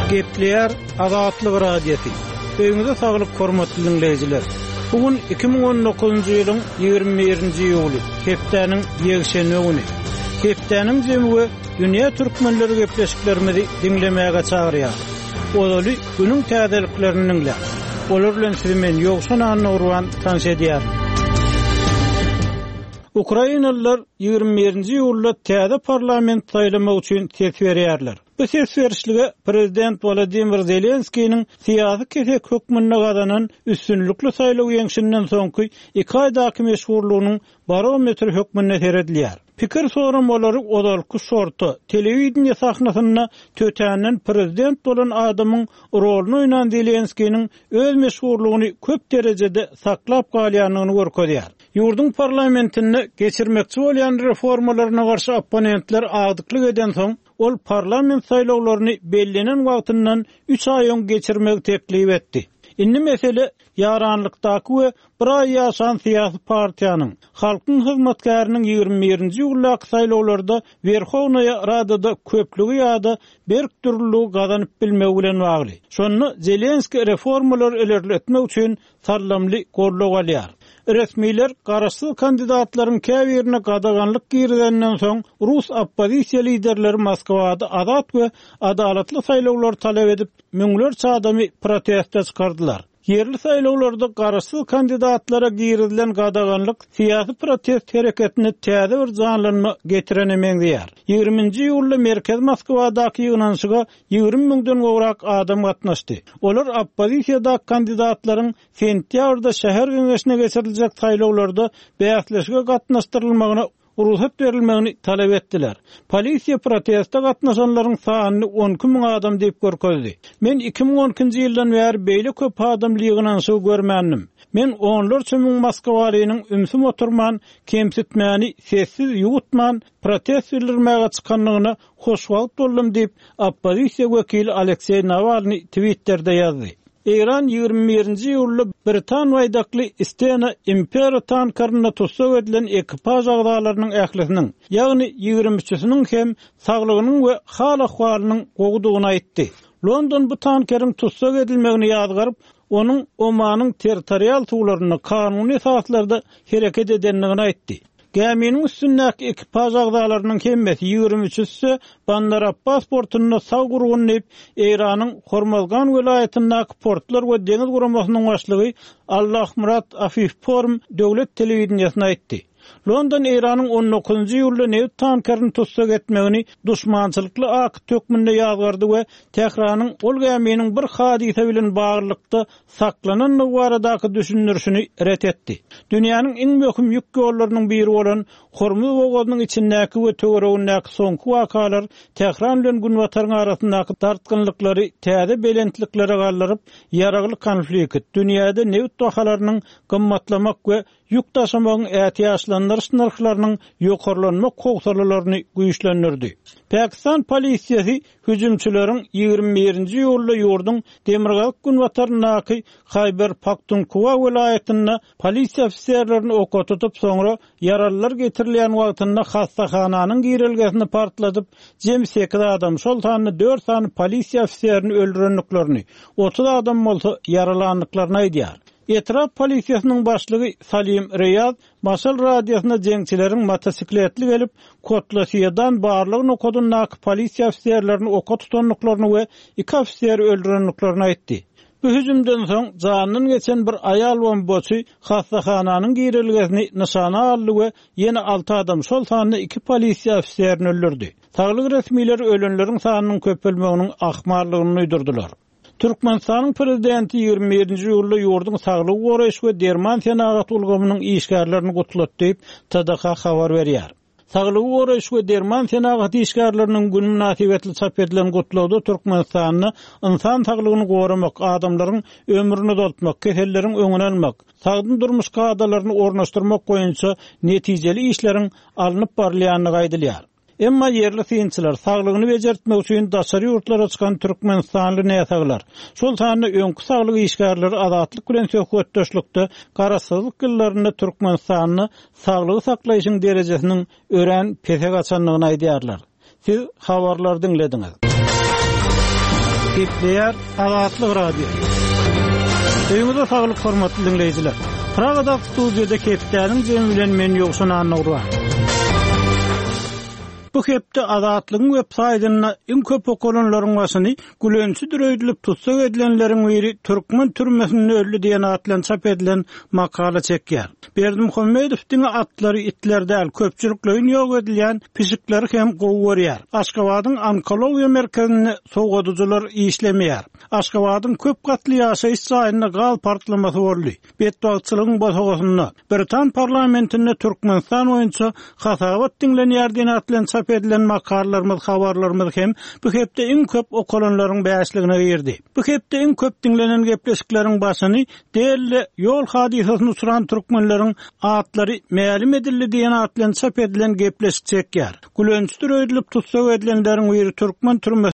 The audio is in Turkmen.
Gepleyer Azatlyk Radiosu. Öňüňizde saglyk hormatly dinleýijiler. Bugün 2019-njy ýylyň 21-nji ýuly, hepdeniň ýegşenme güni. Hepdeniň jemgy dünýä türkmenleri gepleşiklerimizi dinlemäge çagyrýar. Olaly günüň täzeliklerini dinleýär. Olar bilen sizi men ýogşan anurwan tanış edýär. Ukrainalılar 21-nji ýylda täze parlament saýlamak üçin ses berýärler. Bu ses berişlige Prezident Volodymyr Zelenskiýiň syýasy kesek hökmüne gadanan üstünlikli saýlaw ýeňşinden soňky 2 aýdaky meşgullygynyň barometri hökmüne seredilýär. Pikir soramolary odalky sortu telewiziýa sahnasyna tötänen prezident bolan adamyň roluny oýnan Zelenskiýiň öz meşgullygyny köp derejede saklap galýanyny görkezýär. Ýurdun parlamentini geçirmekçi bolýan reformalaryna garşy opponentler agdyklyk eden soň ol parlament saýlawlaryny bellenen wagtyndan 3 aý öň geçirmek teklip etdi. Indi mesele yaranlykdaky we bir aý ýaşan syýasy partiýanyň halkyň hyzmatkarynyň 21-nji ýyllaky saýlawlarda Verhovnaya Radada köplügi ýa-da berkdürlügi gazanyp bilmegi bilen bagly. Şonu Zelenski reformalar ilerletmek üçin sarlamly gorluk alýar. Resmiler garaşsyz kandidatlaryň käbirine gadaganlyk girdenden soň Rus oppozisiýa liderleri Moskwada azat we adalatly saýlawlar talap edip müňlerçe adamy protestde çykardylar. Yerli saýlawlarda garaşsyz kandidatlara girdilen gadaganlyk syýasy protest hereketine täze bir janlanma getirenemeýär. 20-nji ýylda merkez Moskwadaky ýygnanşyga 20 000-den gowrak adam gatnaşdy. Olar oppozisiýadaky kandidatlaryň sentýabrda şäher geňeşine geçiriljek saýlawlarda bäsleşige gatnaşdyrylmagyna ruhsat verilmegini talap etdiler. Polisiýa protestde gatnaşanlaryň sanyny 12 000 adam diýip görkezdi. Men 2012-nji ýyldan bäri beýle köp adam ýygnanşy görmändim. Men onlarça müň Moskwalynyň ümsüm oturman, kemsitmäni, sessiz ýutman, protest bildirmäge çykanlygyna hoşwagt boldum diýip oppozisiýa wekili Aleksey Navalny Twitter'de ýazdy. İran 21-nji ýylda Britan waýdakly Stena Imperial tankeryna tutsak edilen ekipaj agdalarynyň ählisiniň, ýagny 23-siniň hem saglygynyň we hal ahwalynyň gowudygyny aýtdy. London bu tankeriň tutsak edilmegini ýazgaryp, onun Omanyň territorial suwlaryna kanuny esaslarda hereket edenligini aýtdy. Geminiň üstündäki ekipaj agdalarynyň hemmesi 23-si Bandar Abbas portunyna sag gurgunlyp Iranyň Hormozgan welaýatyndaky portlar we deňiz guramasynyň başlygy Allahmurat Afifform döwlet telewiziýasyna aýtdy. London Iranyň 19-njy ýylda newt tankerini tutsak etmegini duşmançylykly akt tökmünde ýazgardy we Tehranyň ol geminiň bir hadise bilen baglykda saklanan baradaky düşünürşini ret etdi. Dünýäniň iň möhüm ýük ýollarynyň biri bolan Hormuz bogazynyň içindäki we töweregindäki soňky wakalar Tehran bilen Günwataryň arasyndaky tartgynlyklary täze belentliklere gallaryp ýaragly konflikt dünýäde newt bahalarynyň gymmatlamak we ýük taşymagyň ätiýaşlandyrys narhlarynyň ýokarlanmak kogsalalaryny güýçlendirdi. Pakistan polisiýasy hüjümçüleriň 21-nji ýylda ýurdun Demirgalyk Günwatarynyňky Khyber Pakhtunkhwa welaýatyna polisiýa ofisiýerlerini oka tutup soňra yaralylar getirilen wagtynda hastahananyň girilgesini partlatyp jem 8 adam şol sany 4 sany polisiýa ofisiýerini öldürenliklerini 30 adam bolsa yaralanlyklaryny aýdýar. Etraf polisiýasynyň başlygy Salim Reyad Masal radiosyna jeňçileriň motosikletli gelip Kotlasyýadan barlygyny okadyndaky polisiýa ofisiýerlerini oka tutanlyklaryny we 2 ofisiýeri öldürenliklerini aýtdy. Bu hüjümden soň janyny geçen bir aýal bombasy hastahananyň girilgesini nişana aldy we ýene 6 adam şol sany 2 polisiýa ofisiýerini öldürdi. Saglyk resmileri ölenleriň sanynyň köpelmeginiň ahmarlygyny uýdurdylar. Türkmenistanyň prezidenti 27-nji ýylda ýurdun saglygy goraýyş we derman senagat ulgamynyň işgärlerini gutlat diýip TDK habar berýär. Saglygy goraýyş we derman senagat işgärleriniň gün münasibetli çap edilen gutlawda Türkmenistanyny insan saglygyny goramak, adamlaryň ömrüni uzatmak, keselleriň öňüne almak, sagdyn durmuş gadalaryny ornaşdyrmak boýunça netijeli işleriň alınıp barylýanyny gaýdylýar. Emma yerli synçylar saglygyny bejertmek üçin daşary ýurtlara çykan türkmenistanly näsaglar. Şol sany öňkü saglyk işgärleri azatlyk bilen söhbetdeşlikde garaşsyzlyk ýyllaryny Türkmenistanyny saglygy saklaýyşyň derejesiniň ören pese gaçanlygyny aýdýarlar. Siz habarlar dinlediňiz. Gepleýär Azatlyk radio. Öňüňizde saglyk hormatly dinleýijiler. Pragada studiýada Kepdäniň jemi bilen men ýogşan anagdyr. Bu hepde Azatlygyň websaýtyna iň köp okulanlaryň başyny gülençi düreýdilip tutsak edilenleriň biri Türkmen türmesinde öldü diýen atlan çap edilen makala çekýär. Berdimuhammedowiň atlary itlerden köpçüliklerin ýok edilen pişikleri hem gowurýar. Aşgabatyň onkologiýa merkezine sowgadyjylar işlemeýär. Aşgabatyň köp gatly ýaşaýyş saýyna gal partlamasy boldy. Betdagçylygyň boşagasyna Britan parlamentinde Türkmenistan boýunça hasabat dinlenýär diýen atlan çap edilen makalalarymyz, habarlarymyz hem bu hepde iň köp okulanlaryň bäşligine girdi. Bu hepde iň köp dinlenen gepleşikleriň başyny däli ýol hadisasyny uçuran türkmenleriň atlary mälim edildi diýen atlan çap edilen gepleşik çekýär. Gülençdir öýdülip tutsak edilenleriň biri Türkmen türmesi